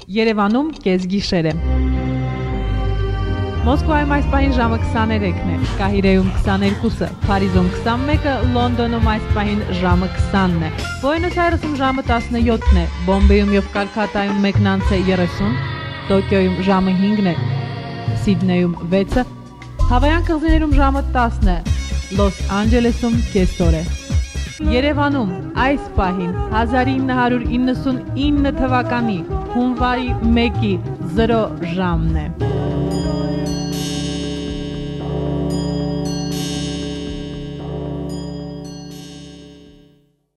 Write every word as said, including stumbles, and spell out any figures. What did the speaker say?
Երևանում կեսգիշեր է։ Մոսկվայում այս պահին ժամը քսաներեքն է, Կահիրեում քսաներկուսը, Փարիզում քսանմեկը, Լոնդոնում այս պահին ժամը քսանն է, Բուենոս Այրեսում ժամը տասնյոթն է, Բոմբեյում եւ Կալքաթայում մեկն անց է երեսուն, Տոկիոյում ժամը հինգն է, Սիդնեյում վեցը, Հավայան կղզիներում ժամը տասն է, Լոս Անջելեսում կեսօր է։ Երևանում այս պահին հազար ինը հարյուր իննսունինը թվականի հունվարի մեկի զրո ժամն է։